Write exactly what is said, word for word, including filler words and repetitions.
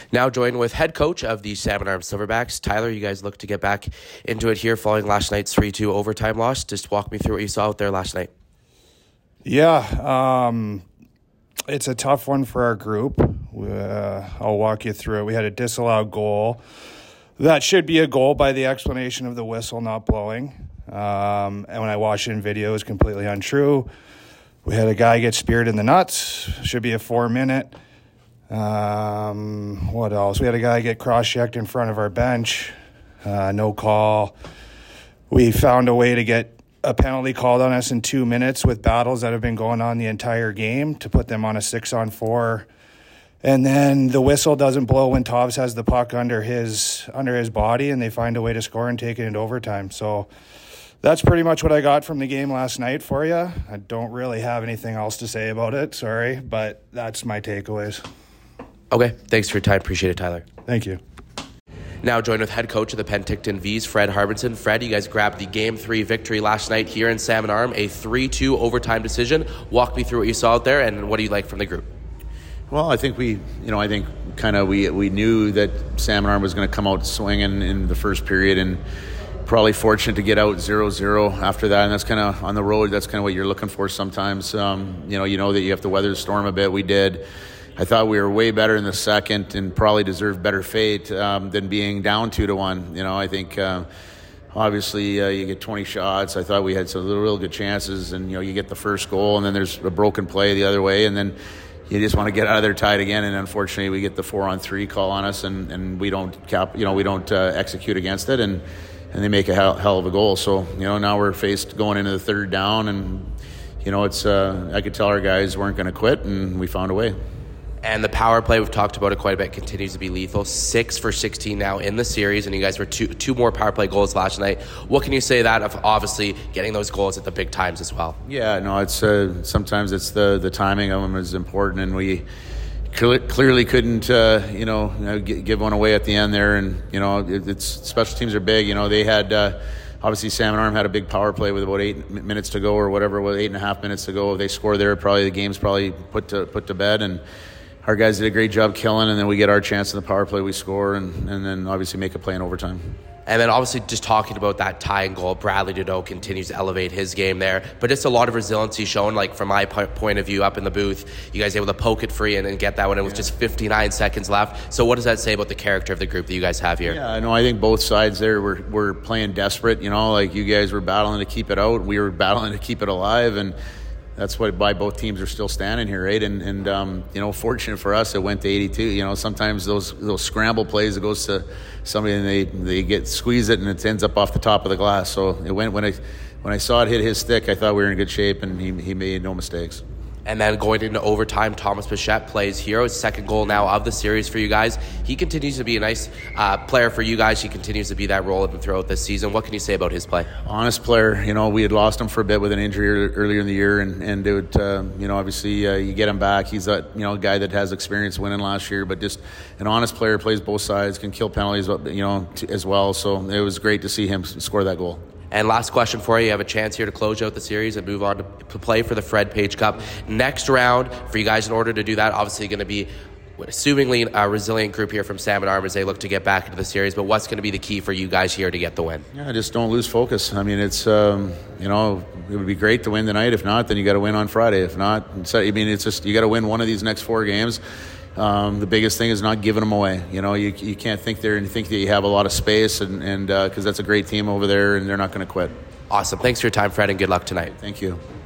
Now joined with head coach of the Salmon Arm Silverbacks. Tyler, you guys look to get back into it here following last night's three two overtime loss. Just walk me through what you saw out there last night. Yeah, um, it's a tough one for our group. Uh, I'll walk you through it. We had a disallowed goal. That should be a goal by the explanation of the whistle not blowing. Um, and when I watched it in video, it was completely untrue. We had a guy get speared in the nuts. Should be a four-minute. Um, what else? We had a guy get cross-checked in front of our bench. Uh, no call. We found a way to get a penalty called on us in two minutes with battles that have been going on the entire game to put them on a six-on-four. And then the whistle doesn't blow when Tobbs has the puck under his under his body, and they find a way to score and take it into overtime. So that's pretty much what I got from the game last night for you. I don't really have anything else to say about it, sorry, but that's my takeaways. Okay, thanks for your time. Appreciate it, Tyler. Thank you. Now joined with head coach of the Penticton V's, Fred Harbinson. Fred, you guys grabbed the Game three victory last night here in Salmon Arm, a three two overtime decision. Walk me through what you saw out there, and what do you like from the group? Well, I think we, you know, I think kind of we we knew that Salmon Arm was going to come out swinging in the first period, and probably fortunate to get out zero zero after that. And that's kind of on the road. That's kind of what you're looking for sometimes. Um, you know, you know that you have to weather the storm a bit. We did. I thought we were way better in the second and probably deserved better fate um, than being down two to one. You know, I think uh, obviously uh, you get twenty shots. I thought we had some real good chances, and you know, you get the first goal, and then there's a broken play the other way, and then you just want to get out of there tied again, and unfortunately we get the four on three call on us, and, and we don't cap, you know, we don't uh, execute against it, and and they make a hell, hell of a goal. So you know, now we're faced going into the third down, and you know, it's uh, I could tell our guys weren't going to quit, and we found a way. And the power play, we've talked about it quite a bit, continues to be lethal. Six for sixteen now in the series, and you guys were two two more power play goals last night. What can you say that of obviously getting those goals at the big times as well? Yeah, no, it's uh, sometimes it's the the timing of them is important, and we cl- clearly couldn't uh, you know give one away at the end there. And you know, it, it's special teams are big. You know, they had. Uh, Obviously, Salmon Arm had a big power play with about eight minutes to go, or whatever, with eight and a half minutes to go. If they score there, probably the game's probably put to put to bed. And our guys did a great job killing, and then we get our chance in the power play, we score, and, and then obviously make a play in overtime. And then obviously just talking about that tying goal, Bradley Dudeau continues to elevate his game there. But just a lot of resiliency shown, like from my point of view up in the booth. You guys able to poke it free and, and get that one. It was yeah. just fifty-nine seconds left. So what does that say about the character of the group that you guys have here? Yeah, I know. I think both sides there were, were playing desperate. You know, like you guys were battling to keep it out. We were battling to keep it alive. And that's what why both teams are still standing here, right? And and um, you know, fortunate for us, it went to eighty-two. You know, sometimes those those scramble plays, it goes to somebody and they, they get squeeze it and it ends up off the top of the glass. So it went when I when I saw it hit his stick, I thought we were in good shape, and he he made no mistakes. And then going into overtime, Thomas Bichette plays hero, his second goal now of the series for you guys. He continues to be a nice uh, player for you guys. He continues to be that role of him throughout this season. What can you say about his play? Honest player. You know, we had lost him for a bit with an injury earlier in the year, and, and it would, uh, you know, obviously uh, you get him back. He's a you know a guy that has experience winning last year, but just an honest player, plays both sides, can kill penalties, you know, t- as well. So it was great to see him score that goal. And last question for you. You have a chance here to close out the series and move on to play for the Fred Page Cup. Next round, for you guys in order to do that, obviously going to be, assumingly, a resilient group here from Salmon Arm as they look to get back into the series. But what's going to be the key for you guys here to get the win? Yeah, just don't lose focus. I mean, it's, um, you know, it would be great to win tonight. If not, then you got to win on Friday. If not, I mean, it's just, you got to win one of these next four games. Um, the biggest thing is not giving them away. You know, you you can't think there and think that you have a lot of space, and and because uh, that's a great team over there, and they're not going to quit. Awesome. Thanks for your time, Fred, and good luck tonight. Thank you.